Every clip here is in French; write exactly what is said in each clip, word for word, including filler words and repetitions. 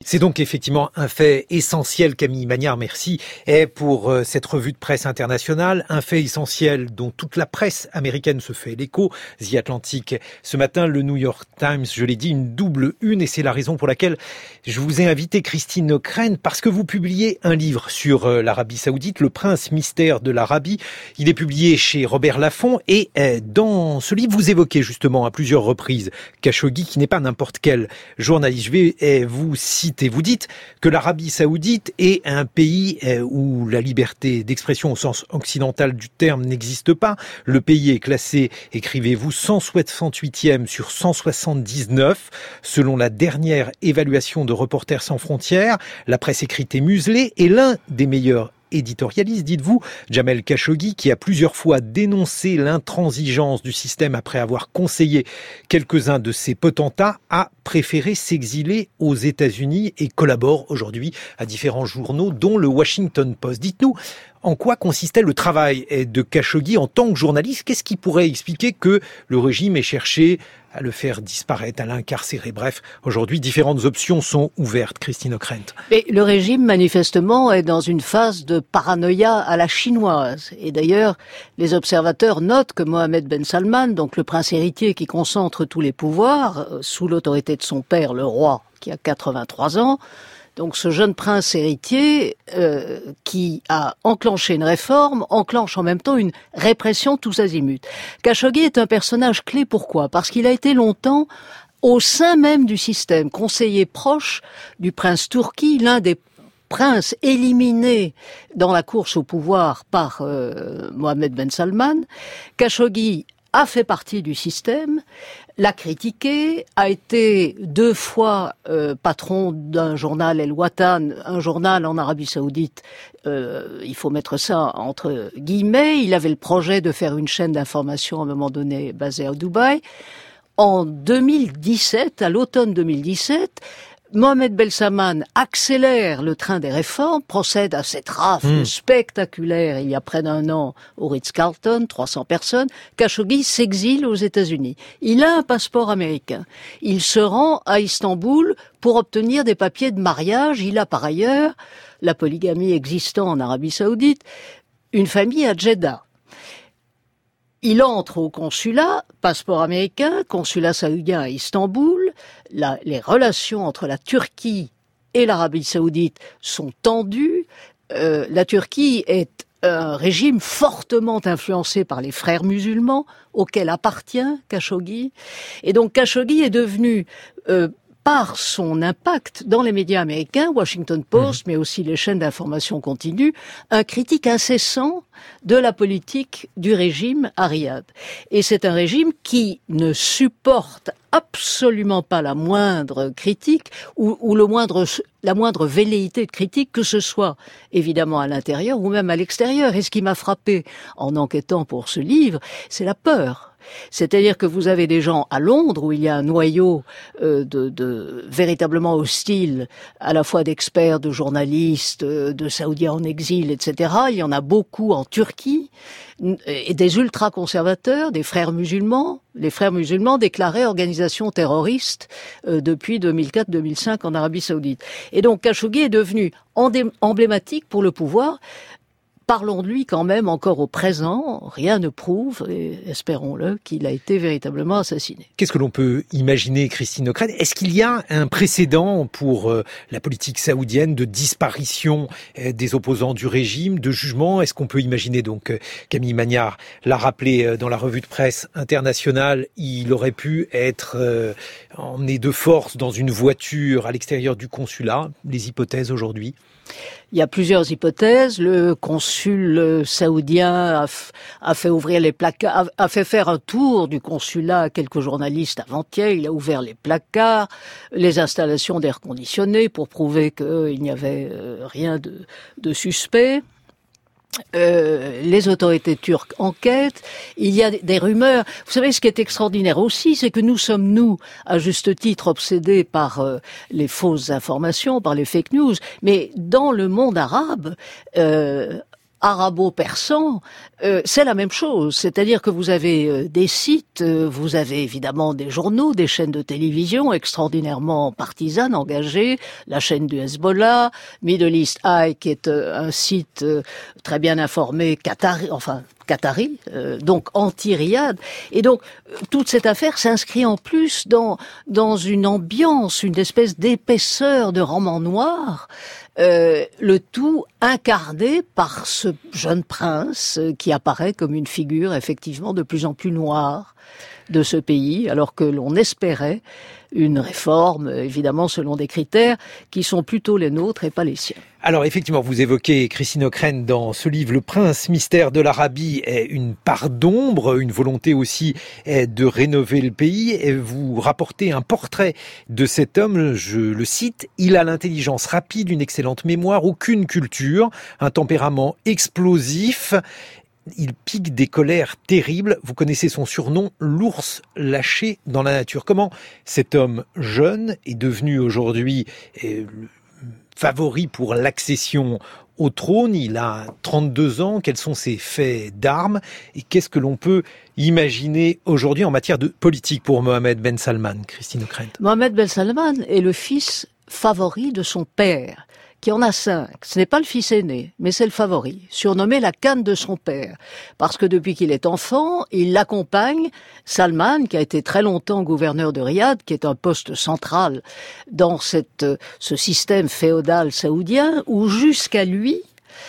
C'est donc effectivement un fait essentiel, Camille Magnard, merci, est pour euh, cette revue de presse internationale, un fait essentiel dont toute la presse américaine se fait l'écho. The Atlantic, ce matin, le New York Times, je l'ai dit, une double une, et c'est la raison pour laquelle je vous ai invité, Christine Ockrent, parce que vous publiez un livre sur euh, l'Arabie Saoudite, Le Prince Mystère de l'Arabie. Il est publié chez Robert Laffont, et euh, dans ce livre, vous évoquez justement à plusieurs reprises Khashoggi, qui n'est pas n'importe quel journaliste. Je vais euh, vous citer. Vous dites que l'Arabie Saoudite est un pays où la liberté d'expression au sens occidental du terme n'existe pas. Le pays est classé, écrivez-vous, cent soixante-huitième sur cent soixante-dix-neuf, selon la dernière évaluation de Reporters sans frontières. La presse écrite est muselée et l'un des meilleurs éditorialiste, dites-vous, Jamel Khashoggi, qui a plusieurs fois dénoncé l'intransigeance du système après avoir conseillé quelques-uns de ses potentats, a préféré s'exiler aux États-Unis et collabore aujourd'hui à différents journaux, dont le Washington Post. Dites-nous, en quoi consistait le travail de Khashoggi en tant que journaliste? Qu'est-ce qui pourrait expliquer que le régime ait cherché à le faire disparaître, à l'incarcérer? Bref, aujourd'hui, différentes options sont ouvertes. Christine Ockrent. Mais le régime, manifestement, est dans une phase de paranoïa à la chinoise. Et d'ailleurs, les observateurs notent que Mohammed Ben Salman, donc le prince héritier qui concentre tous les pouvoirs, sous l'autorité de son père, le roi, qui a quatre-vingt-trois ans, donc ce jeune prince héritier euh, qui a enclenché une réforme, enclenche en même temps une répression tous azimuts. Khashoggi est un personnage clé, pourquoi ? Parce qu'il a été longtemps au sein même du système, conseiller proche du prince Turki, l'un des princes éliminés dans la course au pouvoir par euh, Mohammed Ben Salman. Khashoggi a fait partie du système, l'a critiqué, a été deux fois euh, patron d'un journal El Watan, un journal en Arabie Saoudite, euh, il faut mettre ça entre guillemets. Il avait le projet de faire une chaîne d'information à un moment donné basée à Dubaï. En deux mille dix-sept, à l'automne deux mille dix-sept, Mohammed Ben Salman accélère le train des réformes, procède à cette rafle mmh. spectaculaire il y a près d'un an au Ritz-Carlton, trois cents personnes. Khashoggi s'exile aux États-Unis. Il a un passeport américain. Il se rend à Istanbul pour obtenir des papiers de mariage. Il a par ailleurs, la polygamie existant en Arabie Saoudite, une famille à Jeddah. Il entre au consulat, passeport américain, consulat saoudien à Istanbul. La, les relations entre la Turquie et l'Arabie Saoudite sont tendues. Euh, la Turquie est un régime fortement influencé par les frères musulmans, auquel appartient Khashoggi. Et donc Khashoggi est devenu... Euh, par son impact dans les médias américains, Washington Post, mmh. mais aussi les chaînes d'information continue, un critique incessant de la politique du régime à Riyad. Et c'est un régime qui ne supporte absolument pas la moindre critique ou, ou le moindre, la moindre velléité de critique, que ce soit évidemment à l'intérieur ou même à l'extérieur. Et ce qui m'a frappé en enquêtant pour ce livre, c'est la peur. C'est-à-dire que vous avez des gens à Londres où il y a un noyau euh, de, de véritablement hostile, à la fois d'experts, de journalistes, de Saoudiens en exil, et cetera. Il y en a beaucoup en Turquie, et des ultra-conservateurs, des frères musulmans. Les frères musulmans déclarés organisations terroristes euh, depuis deux mille quatre deux mille cinq en Arabie Saoudite. Et donc Khashoggi est devenu endé- emblématique pour le pouvoir. Parlons de lui quand même encore au présent. Rien ne prouve, et espérons-le, qu'il a été véritablement assassiné. Qu'est-ce que l'on peut imaginer, Christine Ockrent? Est-ce qu'il y a un précédent pour euh, la politique saoudienne de disparition euh, des opposants du régime, de jugement? Est-ce qu'on peut imaginer, donc, euh, Camille Magnard l'a rappelé euh, dans la revue de presse internationale, il aurait pu être euh, emmené de force dans une voiture à l'extérieur du consulat? Les hypothèses aujourd'hui? Il y a plusieurs hypothèses. Le consul saoudien a, f- a fait ouvrir les placards, a, a fait faire un tour du consulat à quelques journalistes avant-hier. Il a ouvert les placards, les installations d'air conditionné pour prouver qu'il n'y avait euh, rien de, de suspect. Euh, les autorités turques enquêtent, il y a des rumeurs. Vous savez, ce qui est extraordinaire aussi, c'est que nous sommes, nous, à juste titre, obsédés par euh, les fausses informations, par les fake news, mais dans le monde arabe, euh, arabo-persan, euh, c'est la même chose. C'est-à-dire que vous avez euh, des sites, euh, vous avez évidemment des journaux, des chaînes de télévision extraordinairement partisanes, engagées, la chaîne du Hezbollah, Middle East Eye, qui est euh, un site euh, très bien informé, qatari, enfin qatari, euh, donc anti-Riyad. Et donc, toute cette affaire s'inscrit en plus dans, dans une ambiance, une espèce d'épaisseur de roman noir, Euh, le tout incarné par ce jeune prince euh, qui apparaît comme une figure effectivement de plus en plus noire de ce pays, alors que l'on espérait une réforme, évidemment selon des critères qui sont plutôt les nôtres et pas les siens. Alors effectivement, vous évoquez, Christine Ockrent, dans ce livre, Le Prince mystère de l'Arabie est une part d'ombre, une volonté aussi est de rénover le pays, et vous rapportez un portrait de cet homme, je le cite, « Il a l'intelligence rapide, une excellente mémoire, aucune culture, un tempérament explosif ». Il pique des colères terribles. Vous connaissez son surnom, l'ours lâché dans la nature. Comment cet homme jeune est devenu aujourd'hui euh, favori pour l'accession au trône? Il a trente-deux ans. Quels sont ses faits d'armes? Et qu'est-ce que l'on peut imaginer aujourd'hui en matière de politique pour Mohammed Ben Salman, Christine Ockrent? Mohammed Ben Salman est le fils favori de son père, qui en a cinq. Ce n'est pas le fils aîné, mais c'est le favori, surnommé la canne de son père. Parce que depuis qu'il est enfant, il l'accompagne, Salman, qui a été très longtemps gouverneur de Riyad, qui est un poste central dans cette, ce système féodal saoudien, où jusqu'à lui,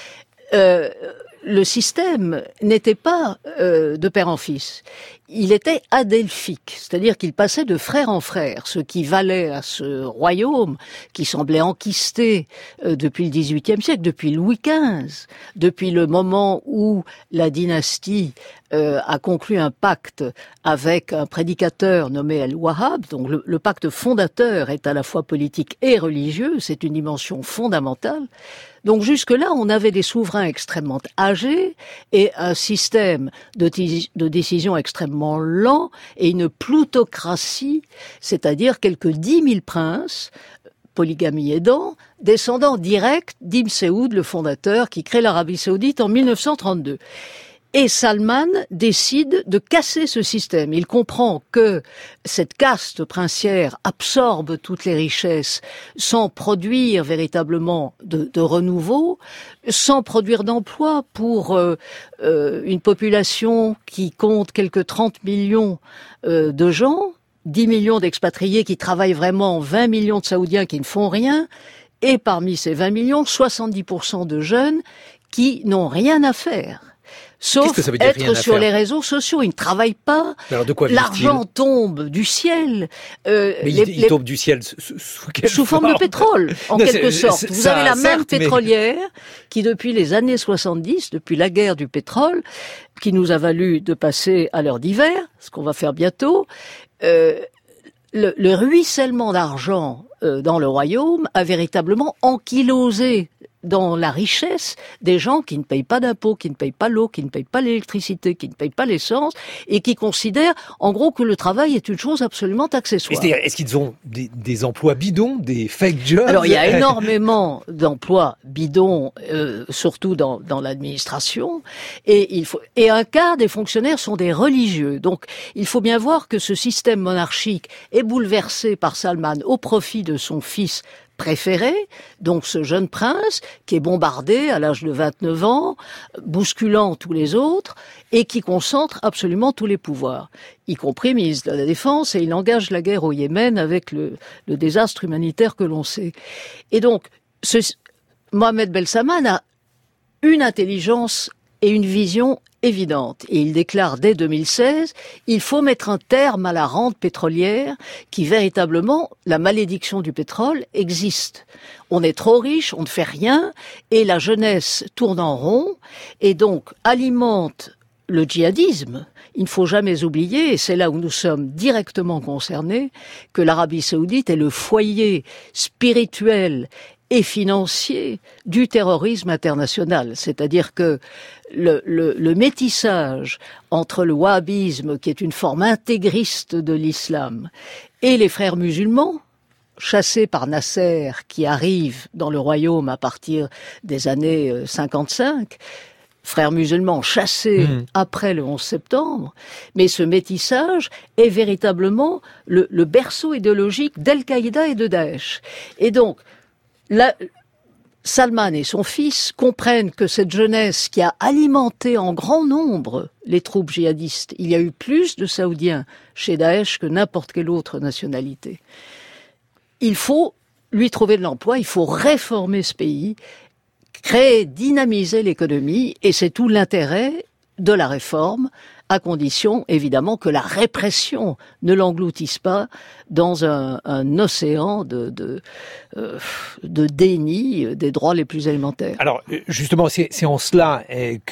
euh, le système n'était pas euh, de père en fils. Il était adelphique, c'est-à-dire qu'il passait de frère en frère, ce qui valait à ce royaume qui semblait enquisté euh, depuis le dix-huitième siècle, depuis Louis quinze, depuis le moment où la dynastie euh, a conclu un pacte avec un prédicateur nommé Al-Wahhab. Donc le, le pacte fondateur est à la fois politique et religieux, c'est une dimension fondamentale. Donc jusque-là, on avait des souverains extrêmement âgés et un système de, de décision extrêmement lent et une plutocratie, c'est-à-dire quelques dix mille princes, polygamie aidant, descendants directs d'Ibn Saoud, le fondateur, qui crée l'Arabie Saoudite en mille neuf cent trente-deux. Et Salman décide de casser ce système. Il comprend que cette caste princière absorbe toutes les richesses sans produire véritablement de, de renouveau, sans produire d'emplois pour euh, euh, une population qui compte quelques trente millions euh, de gens, dix millions d'expatriés qui travaillent vraiment, vingt millions de Saoudiens qui ne font rien, et parmi ces vingt millions, soixante-dix pour cent de jeunes qui n'ont rien à faire. Sauf que ça veut dire être sur faire les réseaux sociaux, ils ne travaillent pas. Alors de quoi l'argent tombe du ciel. Euh, mais les, il, il tombe du ciel sous, sous, quelle sous forme, forme de pétrole, en non, quelque sorte. Vous ça, avez la certes, même pétrolière mais... qui, depuis les années soixante-dix, depuis la guerre du pétrole, qui nous a valu de passer à l'heure d'hiver, ce qu'on va faire bientôt, euh, le, le ruissellement d'argent euh, dans le royaume a véritablement ankylosé dans la richesse des gens qui ne payent pas d'impôts, qui ne payent pas l'eau, qui ne payent pas l'électricité, qui ne payent pas l'essence, et qui considèrent, en gros, que le travail est une chose absolument accessoire. C'est-à-dire, est-ce qu'ils ont des, des emplois bidons, des fake jobs? Alors, il y a énormément d'emplois bidons, euh, surtout dans, dans l'administration, et il faut, et un quart des fonctionnaires sont des religieux. Donc, il faut bien voir que ce système monarchique est bouleversé par Salman au profit de son fils préféré, donc ce jeune prince qui est bombardé à l'âge de vingt-neuf ans, bousculant tous les autres, et qui concentre absolument tous les pouvoirs, y compris ministre de la Défense, et il engage la guerre au Yémen avec le, le désastre humanitaire que l'on sait. Et donc, ce, Mohammed Ben Salman a une intelligence et une vision évidente. Et il déclare dès deux mille seize, il faut mettre un terme à la rente pétrolière qui, véritablement, la malédiction du pétrole existe. On est trop riche, on ne fait rien, et la jeunesse tourne en rond, et donc alimente le djihadisme. Il ne faut jamais oublier, et c'est là où nous sommes directement concernés, que l'Arabie Saoudite est le foyer spirituel et financier du terrorisme international. C'est-à-dire que le, le, le métissage entre le wahhabisme, qui est une forme intégriste de l'islam, et les frères musulmans, chassés par Nasser, qui arrivent dans le royaume à partir des années cinquante-cinq, frères musulmans chassés mmh. après le onze septembre, mais ce métissage est véritablement le, le berceau idéologique d'Al-Qaïda et de Daesh. Et donc, la, Salman et son fils comprennent que cette jeunesse qui a alimenté en grand nombre les troupes djihadistes, il y a eu plus de Saoudiens chez Daesh que n'importe quelle autre nationalité. Il faut lui trouver de l'emploi, il faut réformer ce pays, créer, dynamiser l'économie, et c'est tout l'intérêt de la réforme, à condition, évidemment, que la répression ne l'engloutisse pas dans un, un océan de, de, euh, de déni des droits les plus élémentaires. Alors, justement, c'est, c'est en cela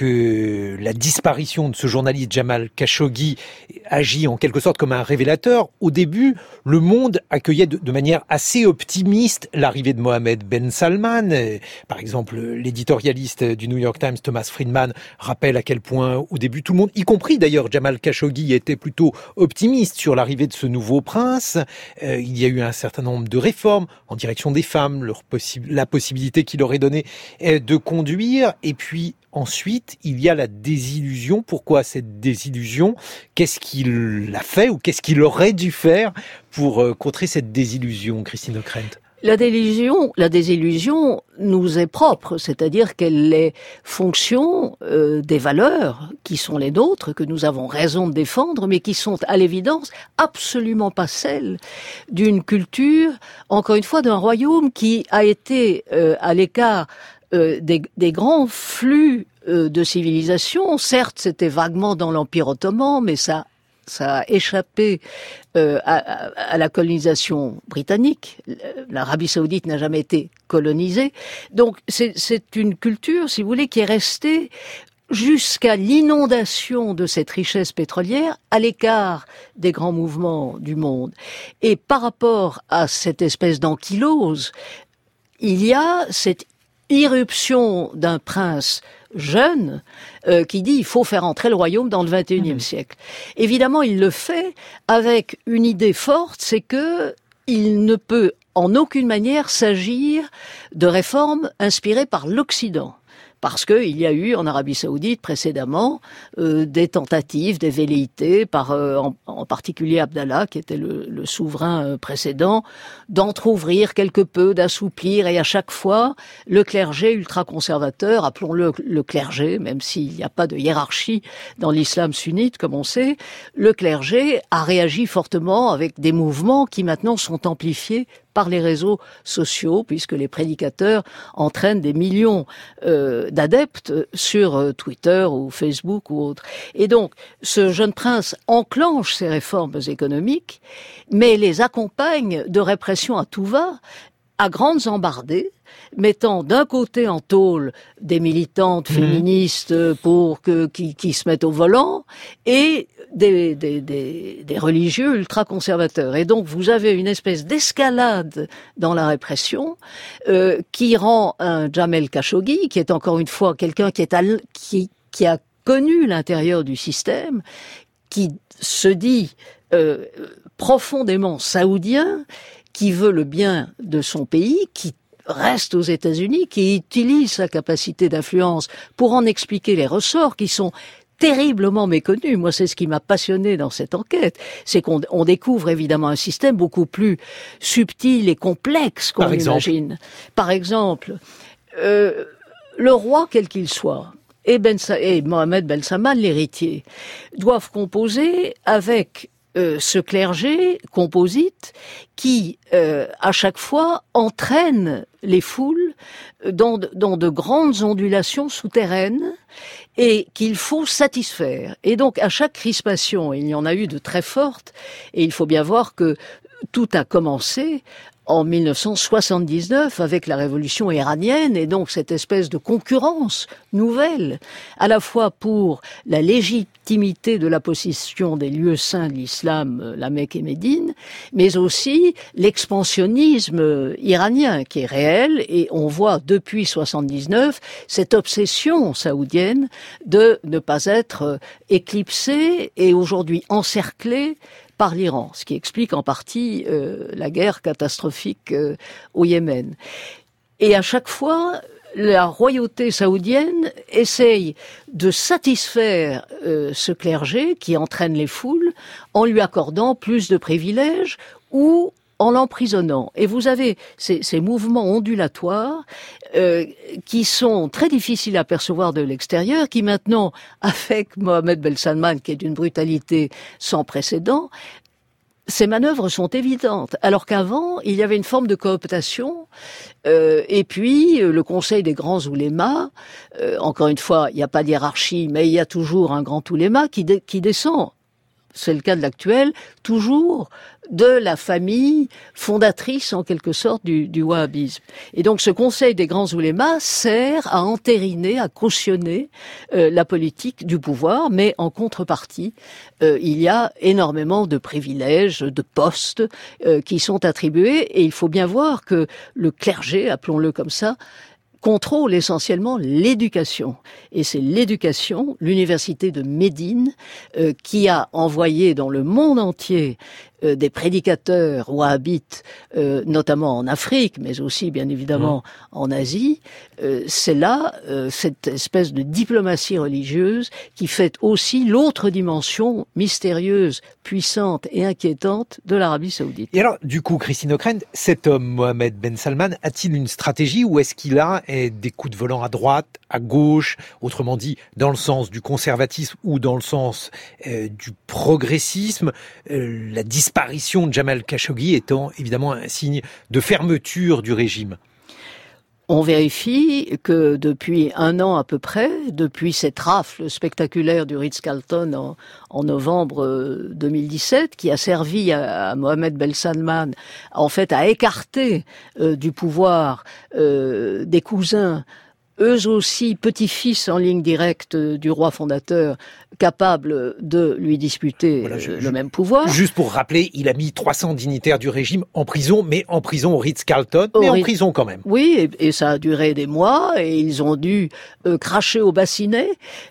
que la disparition de ce journaliste Jamal Khashoggi agit en quelque sorte comme un révélateur. Au début, le monde accueillait de, de manière assez optimiste l'arrivée de Mohammed Ben Salman. Par exemple, l'éditorialiste du New York Times, Thomas Friedman, rappelle à quel point, au début, tout le monde, y compris d'ailleurs Jamal Khashoggi, était plutôt optimiste sur l'arrivée de ce nouveau prince. Euh, il y a eu un certain nombre de réformes en direction des femmes, leur possi- la possibilité qu'il leur est donnée de conduire. Et puis ensuite, il y a la désillusion. Pourquoi cette désillusion ? Qu'est-ce qu'il a fait ou qu'est-ce qu'il aurait dû faire pour euh, contrer cette désillusion, Christine Ockrent ? La désillusion, la désillusion nous est propre, c'est-à-dire qu'elle est fonction euh, des valeurs qui sont les nôtres, que nous avons raison de défendre, mais qui sont à l'évidence absolument pas celles d'une culture, encore une fois, d'un royaume qui a été euh, à l'écart euh, des, des grands flux euh, de civilisation. Certes, c'était vaguement dans l'Empire ottoman, mais ça Ça a échappé euh, à, à la colonisation britannique. L'Arabie saoudite n'a jamais été colonisée. Donc c'est, c'est une culture, si vous voulez, qui est restée jusqu'à l'inondation de cette richesse pétrolière à l'écart des grands mouvements du monde. Et par rapport à cette espèce d'ankylose, il y a cette irruption d'un prince jeune euh, qui dit il faut faire entrer le royaume dans le vingt et unième mmh. siècle. Évidemment, il le fait avec une idée forte, c'est que il ne peut en aucune manière s'agir de réformes inspirées par l'Occident. Parce qu'il y a eu en Arabie Saoudite précédemment euh, des tentatives, des velléités, par euh, en, en particulier Abdallah, qui était le, le souverain euh, précédent, d'entrouvrir quelque peu, d'assouplir, et à chaque fois, le clergé ultra-conservateur, appelons-le le clergé, même s'il n'y a pas de hiérarchie dans l'islam sunnite, comme on sait, le clergé a réagi fortement avec des mouvements qui maintenant sont amplifiés par les réseaux sociaux, puisque les prédicateurs entraînent des millions euh, d'adeptes sur euh, Twitter ou Facebook ou autre. Et donc, ce jeune prince enclenche ces réformes économiques, mais les accompagne de répression à tout va, à grandes embardées, mettant d'un côté en tôle des militantes féministes pour que qui, qui se mettent au volant et des, des, des, des religieux ultra-conservateurs. Et donc vous avez une espèce d'escalade dans la répression euh, qui rend un Jamal Khashoggi, qui est encore une fois quelqu'un qui est à, qui, qui a connu l'intérieur du système, qui se dit euh, profondément saoudien, qui veut le bien de son pays, qui reste aux États-Unis, qui utilise sa capacité d'influence pour en expliquer les ressorts qui sont terriblement méconnus. Moi, c'est ce qui m'a passionné dans cette enquête. C'est qu'on on découvre évidemment un système beaucoup plus subtil et complexe qu'on imagine. Par exemple, euh, le roi, quel qu'il soit, et, ben, et Mohammed Ben Salman, l'héritier, doivent composer avec Euh, ce clergé composite qui, euh, à chaque fois, entraîne les foules dans de, dans de grandes ondulations souterraines et qu'il faut satisfaire. Et donc, à chaque crispation, il y en a eu de très fortes, et il faut bien voir que tout a commencé en mille neuf cent soixante-dix-neuf avec la révolution iranienne et donc cette espèce de concurrence nouvelle, à la fois pour la légitimité de la possession des lieux saints de l'islam, la Mecque et Médine, mais aussi l'expansionnisme iranien qui est réel, et on voit depuis soixante-dix-neuf cette obsession saoudienne de ne pas être éclipsée et aujourd'hui encerclée par l'Iran, ce qui explique en partie euh, la guerre catastrophique euh, au Yémen. Et à chaque fois, la royauté saoudienne essaye de satisfaire euh, ce clergé qui entraîne les foules en lui accordant plus de privilèges ou en l'emprisonnant. Et vous avez ces, ces mouvements ondulatoires euh, qui sont très difficiles à percevoir de l'extérieur, qui maintenant, avec Mohammed Ben Salman, qui est d'une brutalité sans précédent, ces manœuvres sont évidentes, alors qu'avant, il y avait une forme de cooptation, euh, et puis le Conseil des grands oulémas, euh, encore une fois, il n'y a pas de hiérarchie, mais il y a toujours un grand ouléma qui, dé- qui descend, c'est le cas de l'actuel, toujours de la famille fondatrice en quelque sorte du, du wahhabisme. Et donc ce Conseil des grands oulémas sert à entériner, à cautionner euh, la politique du pouvoir, mais en contrepartie, euh, il y a énormément de privilèges, de postes euh, qui sont attribués, et il faut bien voir que le clergé, appelons-le comme ça, contrôle essentiellement l'éducation. Et c'est l'éducation, l'université de Médine, euh, qui a envoyé dans le monde entier euh, des prédicateurs wahhabites, euh, notamment en Afrique, mais aussi bien évidemment mmh. en Asie. Euh, c'est là euh, cette espèce de diplomatie religieuse qui fait aussi l'autre dimension mystérieuse, puissante et inquiétante de l'Arabie saoudite. Et alors, du coup, Christine Ockrent, cet homme, Mohammed Ben Salman, a-t-il une stratégie ou est-ce qu'il a eh, des coups de volant à droite, à gauche, autrement dit, dans le sens du conservatisme ou dans le sens euh, du progressisme, euh, la disparition de Jamal Khashoggi étant évidemment un signe de fermeture du régime? On vérifie que depuis un an à peu près, depuis cette rafle spectaculaire du Ritz-Carlton en, en novembre deux mille dix-sept, qui a servi à, à Mohammed Ben Salman, en fait, à écarter euh, du pouvoir euh, des cousins, eux aussi petits-fils en ligne directe du roi fondateur, capables de lui disputer voilà, je, le je, même pouvoir. Juste pour rappeler, il a mis trois cents dignitaires du régime en prison, mais en prison au Ritz-Carlton, mais au en Ritz... prison quand même. Oui, et, et ça a duré des mois, et ils ont dû euh, cracher au bassinet,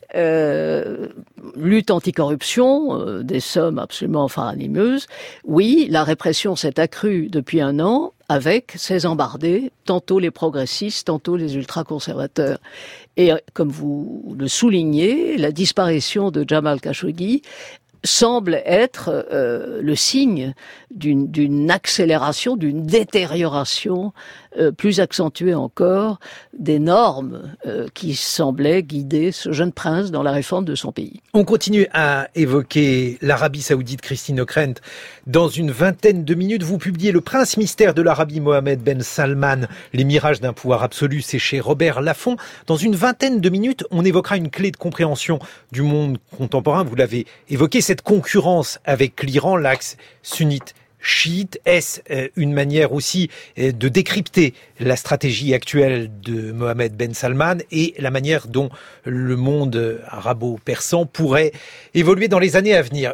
euh, lutte anticorruption, euh, des sommes absolument faramineuses. Oui, la répression s'est accrue depuis un an, avec ces embardés, tantôt les progressistes, tantôt les ultra-conservateurs. Et comme vous le soulignez, la disparition de Jamal Khashoggi semble être euh, le signe d'une, d'une accélération, d'une détérioration euh, plus accentuée encore des normes euh, qui semblaient guider ce jeune prince dans la réforme de son pays. On continue à évoquer l'Arabie saoudite, Christine Ockrent. Dans une vingtaine de minutes, vous publiez Le Prince mystère de l'Arabie, Mohammed Ben Salman, les mirages d'un pouvoir absolu, c'est chez Robert Laffont. Dans une vingtaine de minutes, on évoquera une clé de compréhension du monde contemporain. Vous l'avez évoqué, cette concurrence avec l'Iran, l'axe sunnite chiite. Est-ce une manière aussi de décrypter la stratégie actuelle de Mohammed Ben Salman et la manière dont le monde arabo-persan pourrait évoluer dans les années à venir?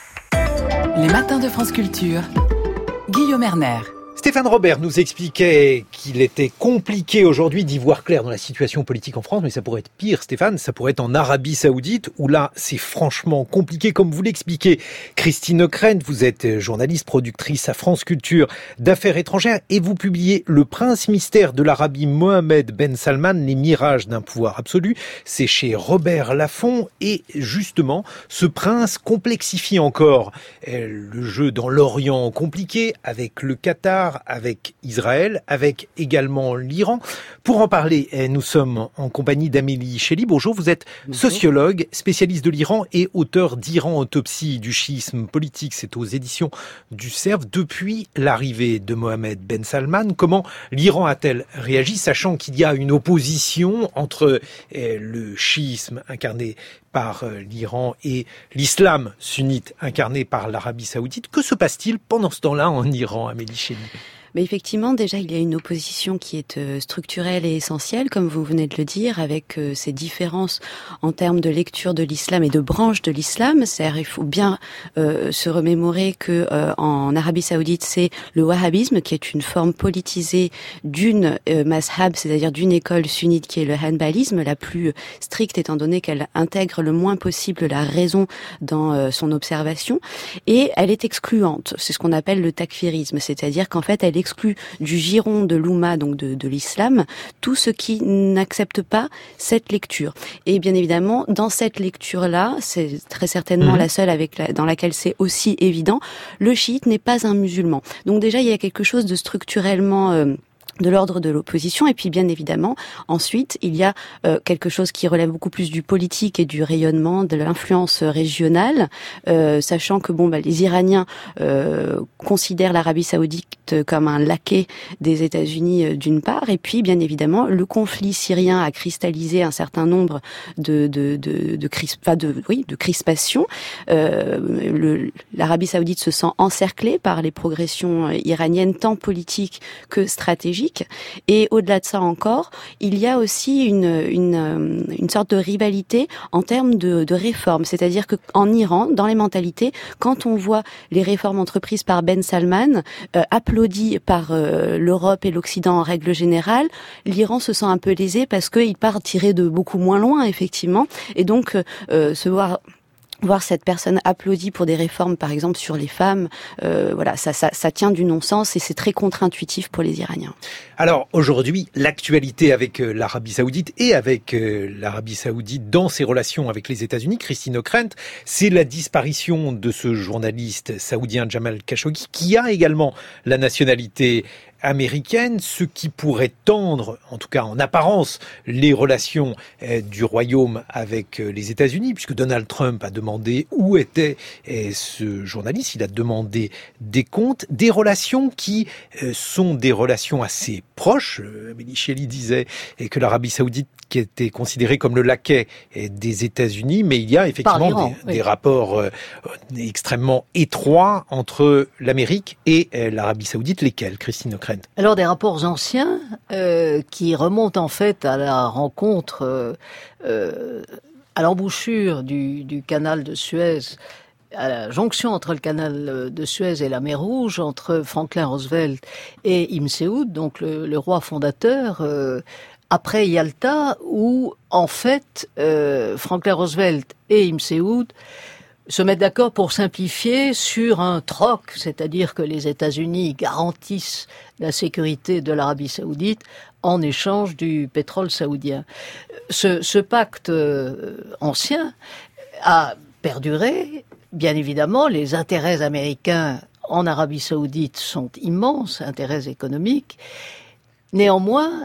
Les matins de France Culture, Guillaume Erner. Stéphane Robert nous expliquait qu'il était compliqué aujourd'hui d'y voir clair dans la situation politique en France, mais ça pourrait être pire, Stéphane, ça pourrait être en Arabie Saoudite, où là, c'est franchement compliqué, comme vous l'expliquez. Christine Ockrent, vous êtes journaliste, productrice à France Culture d'affaires étrangères, et vous publiez Le Prince mystère de l'Arabie, Mohammed Ben Salman, les mirages d'un pouvoir absolu. C'est chez Robert Laffont, et justement, ce prince complexifie encore le jeu dans l'Orient compliqué, avec le Qatar, avec Israël, avec également l'Iran. Pour en parler, nous sommes en compagnie d'Amélie Chély. Bonjour, vous êtes Bonjour. Sociologue, spécialiste de l'Iran et auteur d'Iran, autopsie du chiisme politique. C'est aux éditions du Cerf. Depuis l'arrivée de Mohammed Ben Salman, comment l'Iran a-t-elle réagi, sachant qu'il y a une opposition entre le chiisme incarné par l'Iran et l'islam sunnite incarné par l'Arabie saoudite? Que se passe-t-il pendant ce temps-là en Iran, Amélie Chély? Mais effectivement, déjà, il y a une opposition qui est euh, structurelle et essentielle, comme vous venez de le dire, avec euh, ces différences en termes de lecture de l'islam et de branches de l'islam. C'est-à-dire, il faut bien euh, se remémorer que euh, en Arabie Saoudite, c'est le wahhabisme qui est une forme politisée d'une euh, mazhab, c'est-à-dire d'une école sunnite qui est le hanbalisme, la plus stricte étant donné qu'elle intègre le moins possible la raison dans euh, son observation, et elle est excluante. C'est ce qu'on appelle le takfirisme, c'est-à-dire qu'en fait, elle elle exclut du giron de l'Oumma, donc de, de l'islam, tout ce qui n'accepte pas cette lecture. Et bien évidemment, dans cette lecture-là, c'est très certainement mmh. la seule avec la, dans laquelle c'est aussi évident, le chiite n'est pas un musulman. Donc déjà, il y a quelque chose de structurellement... Euh, de l'ordre de l'opposition, et puis bien évidemment, ensuite, il y a euh, quelque chose qui relève beaucoup plus du politique et du rayonnement, de l'influence régionale, euh, sachant que bon, bah, les Iraniens euh, considèrent l'Arabie Saoudite comme un laquais des États-Unis euh, d'une part, et puis bien évidemment, le conflit syrien a cristallisé un certain nombre de de de de, crisp, enfin de oui de crispations. Euh, le, L'Arabie Saoudite se sent encerclée par les progressions iraniennes, tant politiques que stratégiques. Et au-delà de ça encore, il y a aussi une, une, une sorte de rivalité en termes de, de réformes. C'est-à-dire qu'en Iran, dans les mentalités, quand on voit les réformes entreprises par Ben Salman, euh, applaudies par euh, l'Europe et l'Occident en règle générale, l'Iran se sent un peu lésé parce qu'il part tirer de beaucoup moins loin, effectivement. Et donc, euh, se voir... voir cette personne applaudie pour des réformes, par exemple, sur les femmes, euh, voilà, ça, ça, ça tient du non-sens et c'est très contre-intuitif pour les Iraniens. Alors, aujourd'hui, l'actualité avec euh, l'Arabie Saoudite et avec euh, l'Arabie Saoudite dans ses relations avec les États-Unis, Christine Ockrent, c'est la disparition de ce journaliste saoudien Jamal Khashoggi, qui a également la nationalité américaine, ce qui pourrait tendre, en tout cas en apparence, les relations euh, du Royaume avec euh, les États-Unis, puisque Donald Trump a demandé où était euh, ce journaliste, il a demandé des comptes, des relations qui euh, sont des relations assez proches. Euh, Amélie Shelley disait et que l'Arabie Saoudite qui était considérée comme le laquais des États-Unis, mais il y a effectivement des, oui. des rapports euh, extrêmement étroits entre l'Amérique et euh, l'Arabie Saoudite. Lesquels, Christine Ockrent ? Alors des rapports anciens euh, qui remontent en fait à la rencontre euh, euh, à l'embouchure du, du canal de Suez, à la jonction entre le canal de Suez et la mer Rouge, entre Franklin Roosevelt et Ibn Saoud, donc le, le roi fondateur, euh, après Yalta, où en fait euh, Franklin Roosevelt et Ibn Saoud se mettent d'accord pour simplifier sur un troc, c'est-à-dire que les États-Unis garantissent la sécurité de l'Arabie Saoudite en échange du pétrole saoudien. Ce, ce pacte euh, ancien a perduré. Bien évidemment, les intérêts américains en Arabie Saoudite sont immenses, intérêts économiques. Néanmoins,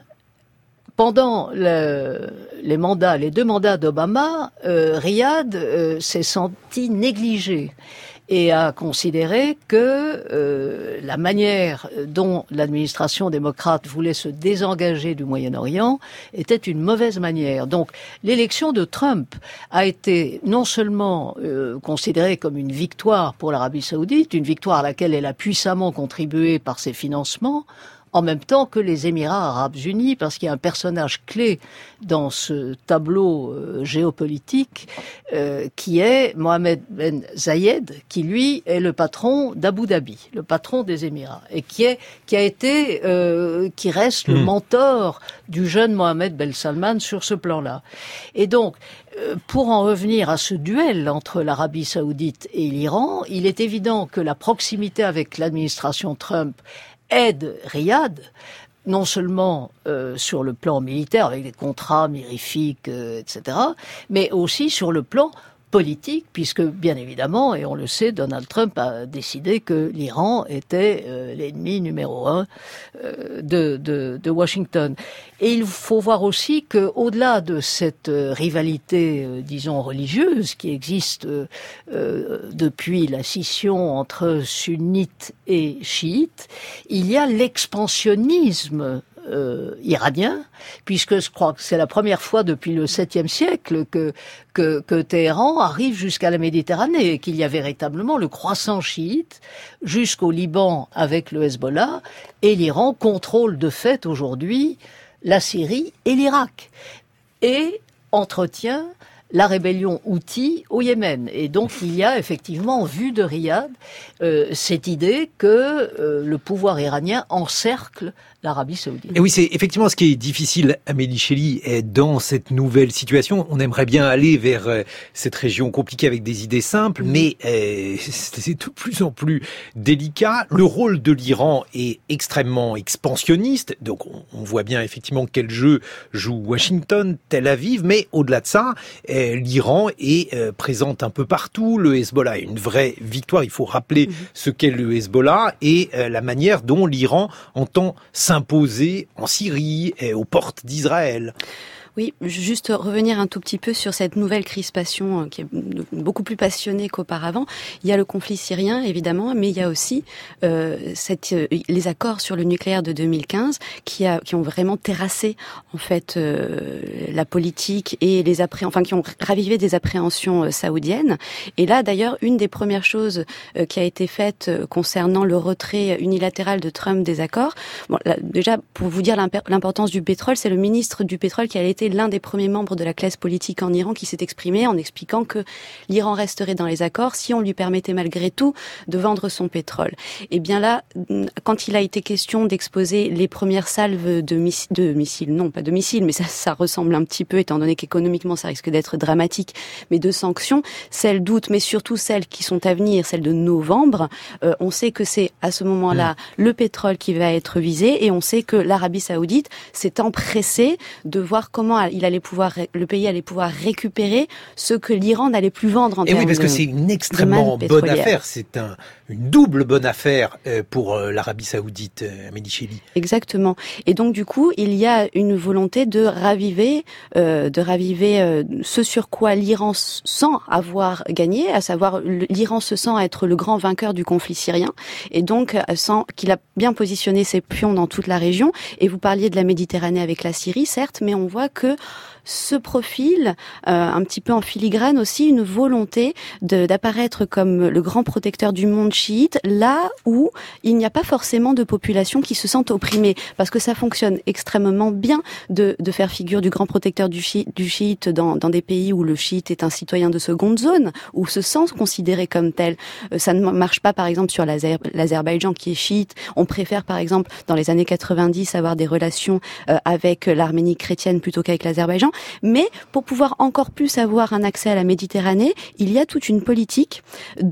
pendant le, les mandats, les deux mandats d'Obama, euh, Riyad euh, s'est senti négligé et a considéré que euh, la manière dont l'administration démocrate voulait se désengager du Moyen-Orient était une mauvaise manière. Donc l'élection de Trump a été non seulement euh, considérée comme une victoire pour l'Arabie Saoudite, une victoire à laquelle elle a puissamment contribué par ses financements, en même temps que les Émirats arabes unis, parce qu'il y a un personnage clé dans ce tableau euh, géopolitique euh, qui est Mohammed Ben Zayed, qui lui est le patron d'Abu Dhabi, le patron des Émirats, et qui est qui a été euh, qui reste mmh. le mentor du jeune Mohammed Ben Salman sur ce plan-là. Et donc, euh, pour en revenir à ce duel entre l'Arabie Saoudite et l'Iran, il est évident que la proximité avec l'administration Trump aide Riyad, non seulement euh, sur le plan militaire, avec des contrats mirifiques, euh, et cetera, mais aussi sur le plan politique, puisque, bien évidemment, et on le sait, Donald Trump a décidé que l'Iran était euh, l'ennemi numéro un euh, de, de, de Washington. Et il faut voir aussi qu'au-delà de cette euh, rivalité, euh, disons, religieuse, qui existe euh, euh, depuis la scission entre sunnites et chiites, il y a l'expansionnisme Euh, iranien, puisque je crois que c'est la première fois depuis le septième siècle que, que, que Téhéran arrive jusqu'à la Méditerranée et qu'il y a véritablement le croissant chiite jusqu'au Liban avec le Hezbollah, et l'Iran contrôle de fait aujourd'hui la Syrie et l'Irak et entretient la rébellion Houthi au Yémen. Et donc il y a effectivement, vu de Riyad, euh, cette idée que euh, le pouvoir iranien encercle l'Arabie saoudite. Et oui, c'est effectivement ce qui est difficile, Amélie Chély, est dans cette nouvelle situation. On aimerait bien aller vers euh, cette région compliquée avec des idées simples, mmh. mais euh, c'est de plus en plus délicat. Le rôle de l'Iran est extrêmement expansionniste, donc on, on voit bien effectivement quel jeu joue Washington, Tel Aviv, mais au-delà de ça, euh, l'Iran est euh, présente un peu partout. Le Hezbollah est une vraie victoire. Il faut rappeler mmh. ce qu'est le Hezbollah et euh, la manière dont l'Iran entend s'imposer en Syrie et aux portes d'Israël. Oui, juste revenir un tout petit peu sur cette nouvelle crispation qui est beaucoup plus passionnée qu'auparavant. Il y a le conflit syrien, évidemment, mais il y a aussi euh, cette, euh, les accords sur le nucléaire de deux mille quinze qui, a, qui ont vraiment terrassé en fait euh, la politique et les appré- enfin qui ont ravivé des appréhensions euh, saoudiennes. Et là, d'ailleurs, une des premières choses euh, qui a été faite euh, concernant le retrait unilatéral de Trump des accords. Bon, là, déjà, pour vous dire l'importance du pétrole, c'est le ministre du pétrole qui a été l'un des premiers membres de la classe politique en Iran qui s'est exprimé en expliquant que l'Iran resterait dans les accords si on lui permettait malgré tout de vendre son pétrole. Et bien là, quand il a été question d'exposer les premières salves de, miss- de missiles, non pas de missiles, mais ça, ça ressemble un petit peu, étant donné qu'économiquement ça risque d'être dramatique, mais de sanctions, celles d'août, mais surtout celles qui sont à venir, celles de novembre, euh, on sait que c'est à ce moment-là mmh. le pétrole qui va être visé, et on sait que l'Arabie Saoudite s'est empressée de voir comment il allait pouvoir, le pays allait pouvoir récupérer ce que l'Iran n'allait plus vendre en et termes de oui, parce que c'est une extrêmement bonne affaire. C'est un, une double bonne affaire pour l'Arabie Saoudite, Amélie Chély. Exactement. Et donc, du coup, il y a une volonté de raviver, euh, de raviver euh, ce sur quoi l'Iran sent avoir gagné, à savoir l'Iran se sent être le grand vainqueur du conflit syrien, et donc sent qu'il a bien positionné ses pions dans toute la région. Et vous parliez de la Méditerranée avec la Syrie, certes, mais on voit que ce profil, euh, un petit peu en filigrane aussi, une volonté de, d'apparaître comme le grand protecteur du monde chiite, là où il n'y a pas forcément de population qui se sentent opprimées, parce que ça fonctionne extrêmement bien de, de faire figure du grand protecteur du, chi, du chiite dans, dans des pays où le chiite est un citoyen de seconde zone, où se sent considéré comme tel. Euh, ça ne marche pas, par exemple, sur l'Azer, l'Azerbaïdjan qui est chiite. On préfère, par exemple, dans les années quatre-vingt-dix, avoir des relations euh, avec l'Arménie chrétienne plutôt qu'avec l'Azerbaïdjan. Mais pour pouvoir encore plus avoir un accès à la Méditerranée, il y a toute une politique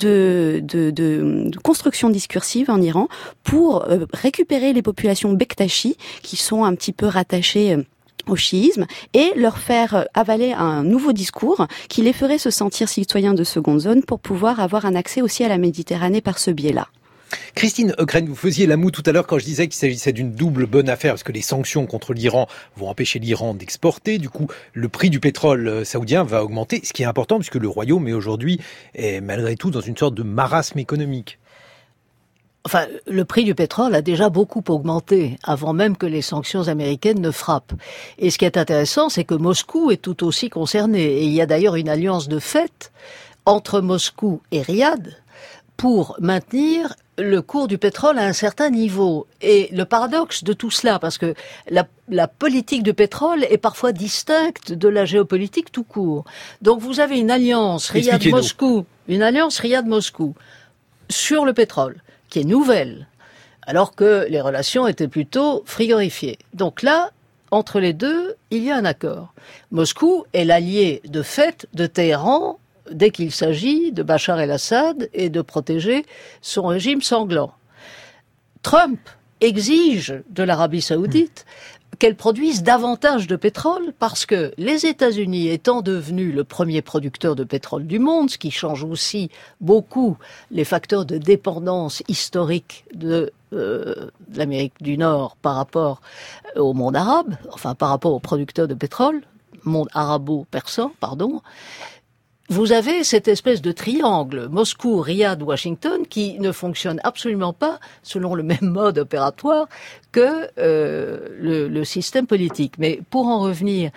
de, de, de, de construction discursive en Iran pour euh, récupérer les populations bektashi qui sont un petit peu rattachées euh, au chiisme et leur faire avaler un nouveau discours qui les ferait se sentir citoyens de seconde zone pour pouvoir avoir un accès aussi à la Méditerranée par ce biais-là. Christine Ockrent, vous faisiez la moue tout à l'heure quand je disais qu'il s'agissait d'une double bonne affaire parce que les sanctions contre l'Iran vont empêcher l'Iran d'exporter. Du coup, le prix du pétrole saoudien va augmenter, ce qui est important puisque le royaume est aujourd'hui est malgré tout dans une sorte de marasme économique. Enfin, le prix du pétrole a déjà beaucoup augmenté avant même que les sanctions américaines ne frappent. Et ce qui est intéressant, c'est que Moscou est tout aussi concerné. Et il y a d'ailleurs une alliance de fait entre Moscou et Riyad pour maintenir le cours du pétrole à un certain niveau. Et le paradoxe de tout cela, parce que la, la politique du pétrole est parfois distincte de la géopolitique tout court. Donc vous avez une alliance Riyad-Moscou, une alliance Riyad-Moscou sur le pétrole, qui est nouvelle, alors que les relations étaient plutôt frigorifiées. Donc là, entre les deux, il y a un accord. Moscou est l'allié de fait de Téhéran dès qu'il s'agit de Bachar el-Assad et de protéger son régime sanglant. Trump exige de l'Arabie Saoudite qu'elle produise davantage de pétrole parce que les États-Unis étant devenus le premier producteur de pétrole du monde, ce qui change aussi beaucoup les facteurs de dépendance historique de, euh, de l'Amérique du Nord par rapport au monde arabe, enfin par rapport aux producteurs de pétrole, monde arabo-persan, pardon, vous avez cette espèce de triangle, Moscou, Riyad, Washington, qui ne fonctionne absolument pas selon le même mode opératoire que euh, le, le système politique. Mais pour en revenir,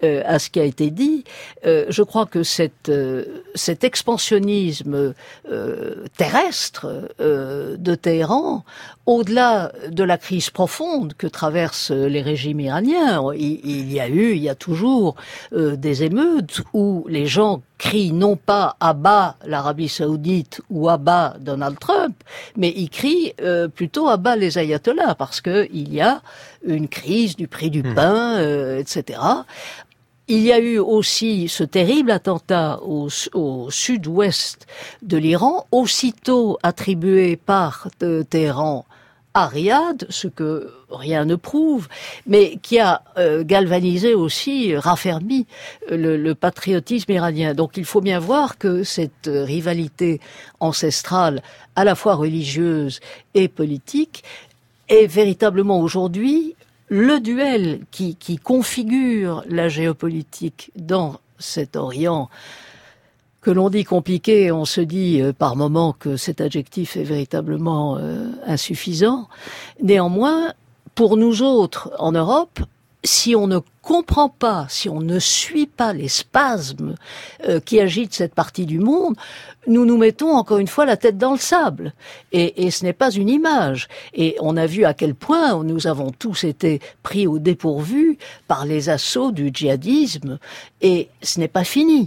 euh, à ce qui a été dit. Euh, je crois que cette, euh, cet expansionnisme euh, terrestre euh, de Téhéran, au-delà de la crise profonde que traversent les régimes iraniens, il, il y a eu, il y a toujours euh, des émeutes où les gens crient non pas à bas l'Arabie Saoudite ou à bas Donald Trump, mais ils crient euh, plutôt à bas les ayatollahs, parce que il y a une crise du prix du pain, euh, et cetera. Il y a eu aussi ce terrible attentat au, au sud-ouest de l'Iran, aussitôt attribué par euh, Téhéran à Riyad, ce que rien ne prouve, mais qui a euh, galvanisé aussi, raffermi le, le patriotisme iranien. Donc il faut bien voir que cette euh, rivalité ancestrale, à la fois religieuse et politique, est véritablement aujourd'hui le duel qui, qui configure la géopolitique dans cet Orient que l'on dit compliqué, on se dit euh, par moments que cet adjectif est véritablement euh, insuffisant. Néanmoins, pour nous autres en Europe, si on ne comprend pas, si on ne suit pas les spasmes euh, qui agitent cette partie du monde, nous nous mettons encore une fois la tête dans le sable. Et, et ce n'est pas une image. Et on a vu à quel point nous avons tous été pris au dépourvu par les assauts du djihadisme. Et ce n'est pas fini.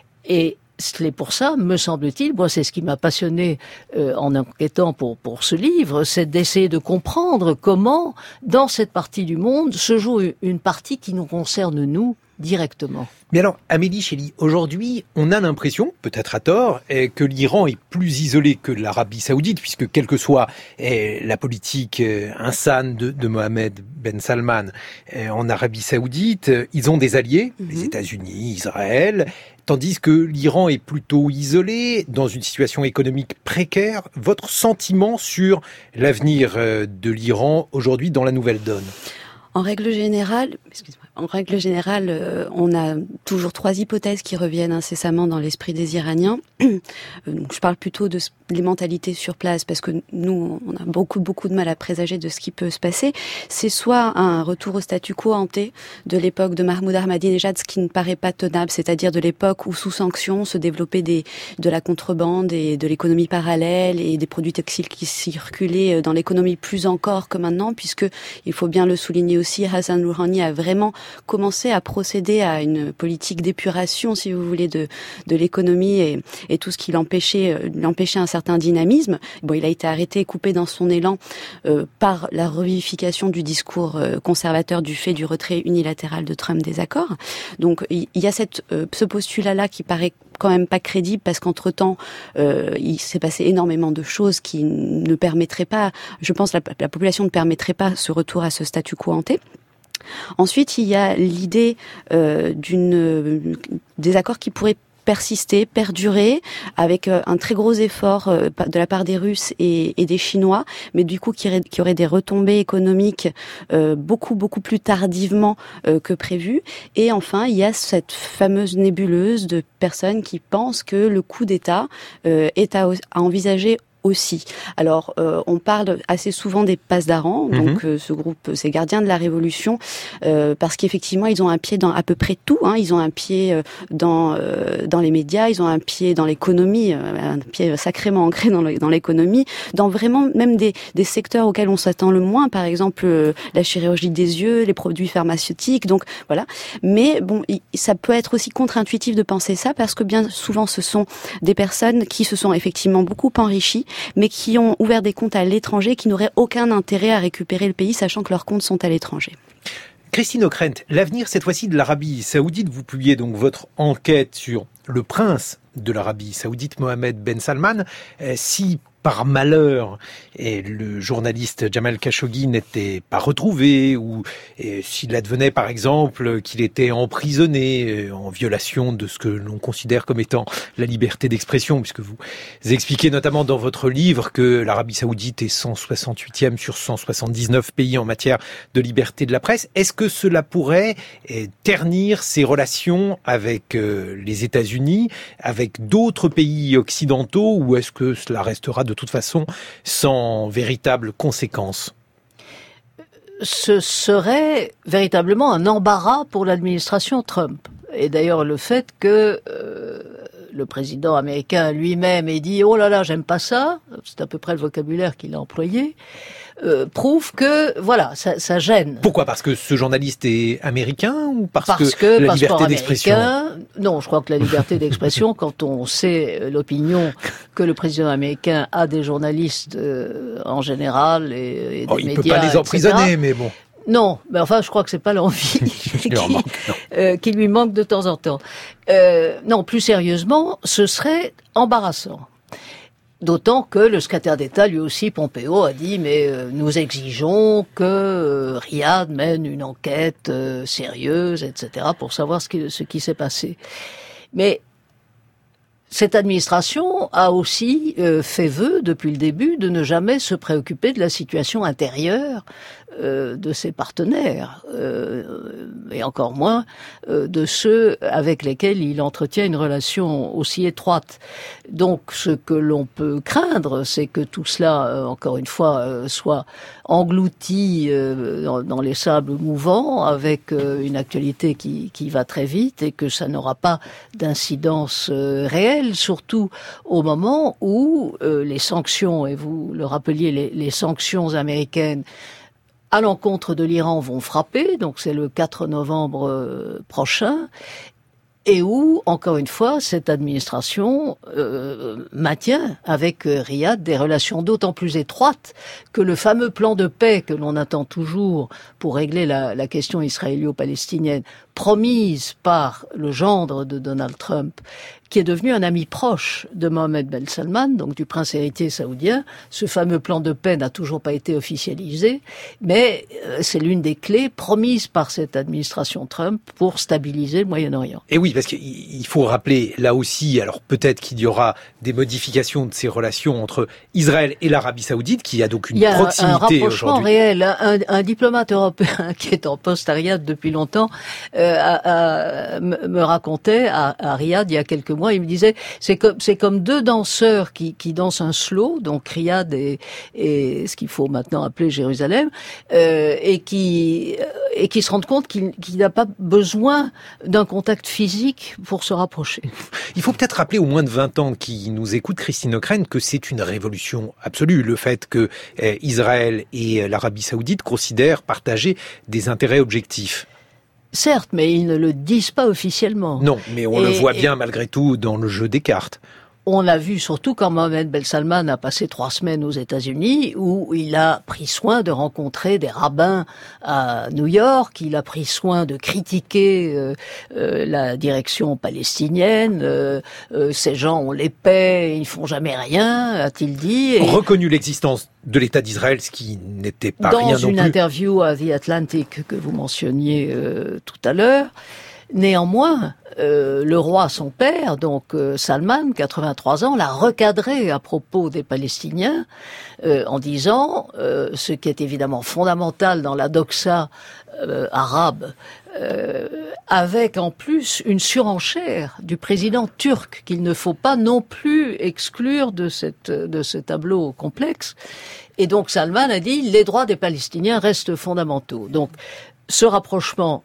Et c'est pour ça, me semble-t-il, moi c'est ce qui m'a passionné euh, en enquêtant pour pour ce livre, c'est d'essayer de comprendre comment, dans cette partie du monde, se joue une partie qui nous concerne nous directement. Mais alors, Amélie Chély, aujourd'hui, on a l'impression, peut-être à tort, que l'Iran est plus isolé que l'Arabie Saoudite, puisque quelle que soit la politique insane de, de Mohamed Ben Salman en Arabie Saoudite, ils ont des alliés, mm-hmm. les États-Unis, Israël, tandis que l'Iran est plutôt isolé, dans une situation économique précaire. Votre sentiment sur l'avenir de l'Iran aujourd'hui dans la nouvelle donne ? En règle générale, excuse-moi, en règle générale, euh, on a toujours trois hypothèses qui reviennent incessamment dans l'esprit des Iraniens. Donc, je parle plutôt de les mentalités sur place, parce que nous, on a beaucoup, beaucoup de mal à présager de ce qui peut se passer. C'est soit un retour au statu quo hanté de l'époque de Mahmoud Ahmadinejad, ce qui ne paraît pas tenable, c'est-à-dire de l'époque où, sous sanctions, se développait des, de la contrebande et de l'économie parallèle et des produits textiles qui circulaient dans l'économie plus encore que maintenant, puisque, il faut bien le souligner aussi, Hassan Rouhani a vraiment commencé à procéder à une politique d'épuration, si vous voulez, de, de l'économie et, et tout ce qui l'empêchait, l'empêchait un certain dynamisme. Bon, il a été arrêté, coupé dans son élan euh, par la revivification du discours euh, conservateur du fait du retrait unilatéral de Trump des accords. Donc, il y a cette, euh, ce postulat-là qui paraît quand même pas crédible, parce qu'entre-temps, euh, il s'est passé énormément de choses qui ne permettraient pas, je pense, la, la population ne permettrait pas ce retour à ce statu quo hanté. Ensuite, il y a l'idée euh, d'une des accords qui pourraient persister, perdurer, avec euh, un très gros effort euh, de la part des Russes et, et des Chinois, mais du coup qui aurait, qui aurait des retombées économiques euh, beaucoup beaucoup plus tardivement euh, que prévu. Et enfin, il y a cette fameuse nébuleuse de personnes qui pensent que le coup d'État euh, est à, à envisager aussi. Alors, euh, on parle assez souvent des Pasdaran, mm-hmm. donc euh, ce groupe, ces gardiens de la Révolution, euh, parce qu'effectivement, ils ont un pied dans à peu près tout. Hein. Ils ont un pied euh, dans euh, dans les médias, ils ont un pied dans l'économie, euh, un pied sacrément ancré dans, le, dans l'économie, dans vraiment même des, des secteurs auxquels on s'attend le moins, par exemple euh, la chirurgie des yeux, les produits pharmaceutiques, donc voilà. Mais bon, il, ça peut être aussi contre-intuitif de penser ça, parce que bien souvent, ce sont des personnes qui se sont effectivement beaucoup enrichies, mais qui ont ouvert des comptes à l'étranger, qui n'auraient aucun intérêt à récupérer le pays, sachant que leurs comptes sont à l'étranger. Christine Ockrent, l'avenir cette fois-ci de l'Arabie Saoudite, vous publiez donc votre enquête sur le prince de l'Arabie Saoudite, Mohamed Ben Salman. Euh, si par malheur et le journaliste Jamal Khashoggi n'était pas retrouvé, ou et s'il advenait par exemple qu'il était emprisonné en violation de ce que l'on considère comme étant la liberté d'expression, puisque vous expliquez notamment dans votre livre que l'Arabie Saoudite est cent soixante-huitième sur cent soixante-dix-neuf pays en matière de liberté de la presse, est-ce que cela pourrait ternir ses relations avec les États-Unis, avec d'autres pays occidentaux, ou est-ce que cela restera de toute façon sans véritable conséquence? ce serait véritablement un embarras pour l'administration Trump. Et d'ailleurs, le fait que euh, le président américain lui-même ait dit « Oh là là, j'aime pas ça », c'est à peu près le vocabulaire qu'il a employé, euh, prouve que, voilà, ça, ça gêne. Pourquoi ? Parce que ce journaliste est américain ou parce, parce que, que la passeport liberté d'expression américain, non, je crois que la liberté d'expression, quand on sait l'opinion que le président américain a des journalistes euh, en général et, et des oh, il médias, peut pas les emprisonner, et cetera, mais bon. Non, mais enfin, je crois que c'est pas l'envie qui, manque, euh, qui lui manque de temps en temps. Euh, non, plus sérieusement, ce serait embarrassant. D'autant que le secrétaire d'État, lui aussi, Pompeo, a dit « mais euh, nous exigeons que euh, Riyad mène une enquête euh, sérieuse, et cetera, pour savoir ce qui, ce qui s'est passé ». Mais cette administration a aussi euh, fait vœu, depuis le début, de ne jamais se préoccuper de la situation intérieure euh, de ses partenaires, euh, et encore moins euh, de ceux avec lesquels il entretient une relation aussi étroite. Donc, ce que l'on peut craindre, c'est que tout cela, euh, encore une fois, euh, soit englouti euh, dans, dans les sables mouvants, avec euh, une actualité qui, qui va très vite, et que ça n'aura pas d'incidence euh, réelle, surtout au moment où euh, les sanctions, et vous le rappeliez, les, les sanctions américaines à l'encontre de l'Iran vont frapper, donc c'est le quatre novembre euh, prochain, et où, encore une fois, cette administration euh, maintient avec euh, Riyad des relations d'autant plus étroites que le fameux plan de paix que l'on attend toujours pour régler la, la question israélo-palestinienne, promise par le gendre de Donald Trump, qui est devenu un ami proche de Mohammed Ben Salman, donc du prince héritier saoudien. Ce fameux plan de paix n'a toujours pas été officialisé, mais euh, c'est l'une des clés promises par cette administration Trump pour stabiliser le Moyen-Orient. Et oui, parce qu'il faut rappeler là aussi, alors peut-être qu'il y aura des modifications de ces relations entre Israël et l'Arabie Saoudite, qui a donc une proximité aujourd'hui. Il y a un, un rapprochement réel. Un, un diplomate européen qui est en poste à Riyad depuis longtemps euh, a, a, me racontait à, à Riyad il y a quelques mois, il me disait, c'est comme, c'est comme deux danseurs qui, qui dansent un slow, donc Riyad et, et ce qu'il faut maintenant appeler Jérusalem, euh, et qui, et qui se rendent compte qu'il, qu'il n'a pas besoin d'un contact physique pour se rapprocher. Il faut peut-être rappeler aux moins de vingt ans qui nous écoutent, Christine Ockrent, que c'est une révolution absolue, le fait que eh, Israël et l'Arabie Saoudite considèrent partager des intérêts objectifs. Certes, mais ils ne le disent pas officiellement. Non, mais on et, le voit et... bien malgré tout dans le jeu des cartes. On l'a vu surtout quand Mohammed Ben Salman a passé trois semaines aux États-Unis, où il a pris soin de rencontrer des rabbins à New York, il a pris soin de critiquer euh, euh, la direction palestinienne. Euh, euh, ces gens, on les paie, ils font jamais rien, a-t-il dit. Et reconnu l'existence de l'État d'Israël, ce qui n'était pas dans rien non plus. Dans une interview à The Atlantic que vous mentionniez euh, tout à l'heure. Néanmoins, euh, le roi, son père, donc euh, Salman, quatre-vingt-trois ans, l'a recadré à propos des Palestiniens euh, en disant, euh, ce qui est évidemment fondamental dans la doxa euh, arabe, euh, avec en plus une surenchère du président turc qu'il ne faut pas non plus exclure de, cette, de ce tableau complexe. Et donc Salman a dit, les droits des Palestiniens restent fondamentaux. Donc ce rapprochement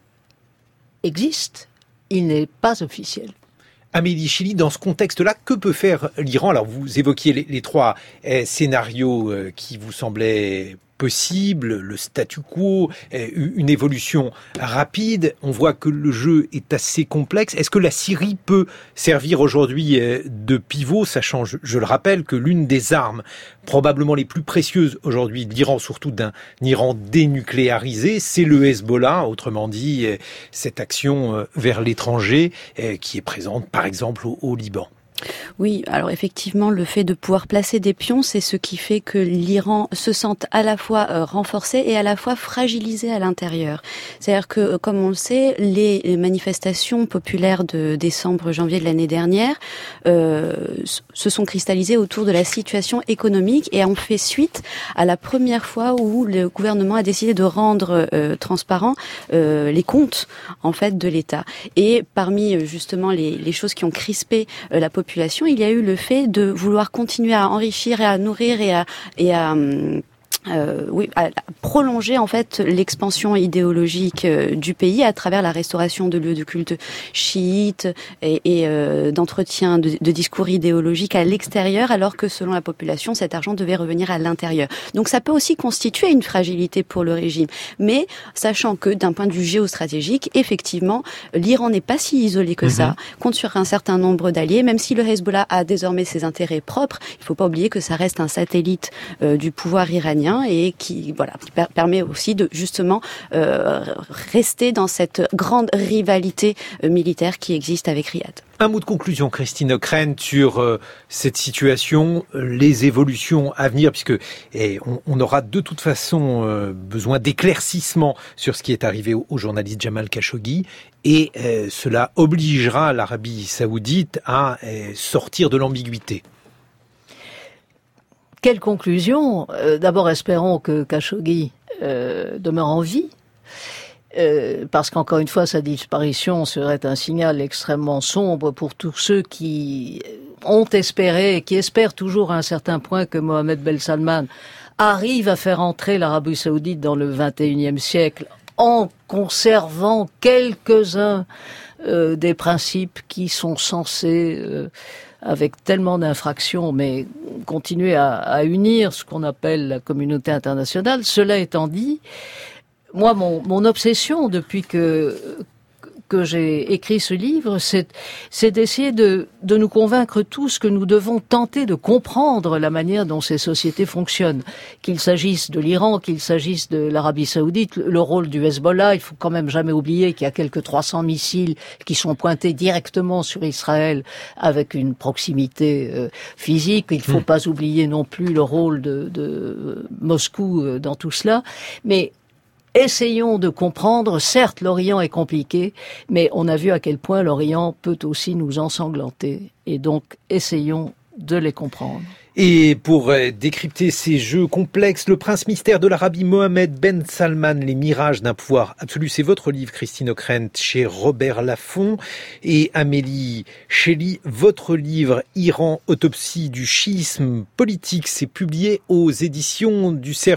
existe, il n'est pas officiel. Amélie Chili, dans ce contexte-là, que peut faire l'Iran ? Alors, vous évoquiez les, les trois eh, scénarios euh, qui vous semblaient possibles, le statu quo, eh, une évolution rapide. On voit que le jeu est assez complexe. Est-ce que la Syrie peut servir aujourd'hui eh, de pivot, sachant, je, je le rappelle, que l'une des armes probablement les plus précieuses aujourd'hui de l'Iran, surtout d'un Iran dénucléarisé, c'est le Hezbollah, autrement dit, eh, cette action eh, vers l'étranger eh, qui est présente, par exemple, au, au Liban. Oui, alors effectivement, le fait de pouvoir placer des pions, c'est ce qui fait que l'Iran se sente à la fois euh, renforcé et à la fois fragilisé à l'intérieur. C'est-à-dire que, comme on le sait, les manifestations populaires de décembre-janvier de l'année dernière euh, se sont cristallisées autour de la situation économique et ont fait suite à la première fois où le gouvernement a décidé de rendre euh, transparents euh, les comptes en fait de l'État. Et parmi justement les, les choses qui ont crispé euh, la population, il y a eu le fait de vouloir continuer à enrichir et à nourrir et à, et à Euh, oui, à prolonger en fait l'expansion idéologique euh, du pays à travers la restauration de lieux de culte chiites et, et euh, d'entretien de, de discours idéologiques à l'extérieur, alors que selon la population, cet argent devait revenir à l'intérieur. Donc ça peut aussi constituer une fragilité pour le régime. Mais sachant que d'un point de vue géostratégique, effectivement, l'Iran n'est pas si isolé que mmh. ça, compte sur un certain nombre d'alliés, même si le Hezbollah a désormais ses intérêts propres, il ne faut pas oublier que ça reste un satellite euh, du pouvoir iranien et qui voilà qui per- permet aussi de justement euh, rester dans cette grande rivalité euh, militaire qui existe avec Riyad. Un mot de conclusion, Christine Ockrent, sur euh, cette situation, euh, les évolutions à venir, puisque et on, on aura de toute façon euh, besoin d'éclaircissements sur ce qui est arrivé au, au journaliste Jamal Khashoggi, et euh, cela obligera l'Arabie saoudite à euh, sortir de l'ambiguïté. Quelle conclusion ? euh, D'abord, espérons que Khashoggi euh, demeure en vie, euh, parce qu'encore une fois, sa disparition serait un signal extrêmement sombre pour tous ceux qui ont espéré, qui espèrent toujours à un certain point que Mohammed Ben Salman arrive à faire entrer l'Arabie saoudite dans le vingt et unième siècle en conservant quelques-uns euh, des principes qui sont censés... Euh, avec tellement d'infractions, mais continuer à, à unir ce qu'on appelle la communauté internationale. Cela étant dit, moi, mon, mon obsession depuis que que j'ai écrit ce livre, c'est, c'est d'essayer de, de nous convaincre tous que nous devons tenter de comprendre la manière dont ces sociétés fonctionnent. Qu'il s'agisse de l'Iran, qu'il s'agisse de l'Arabie saoudite, le rôle du Hezbollah, il faut quand même jamais oublier qu'il y a quelques trois cents missiles qui sont pointés directement sur Israël avec une proximité euh, physique. Il faut mmh. pas oublier non plus le rôle de, de Moscou euh, dans tout cela. Mais essayons de comprendre. Certes, l'Orient est compliqué, mais on a vu à quel point l'Orient peut aussi nous ensanglanter. Et donc, essayons de les comprendre. Et pour décrypter ces jeux complexes, le prince mystère de l'Arabie, Mohammed Ben Salman, les mirages d'un pouvoir absolu, c'est votre livre, Christine Ockrent, chez Robert Laffont. Et Amélie Chely, votre livre, Iran, autopsie du chiisme politique, c'est publié aux éditions du Cerf.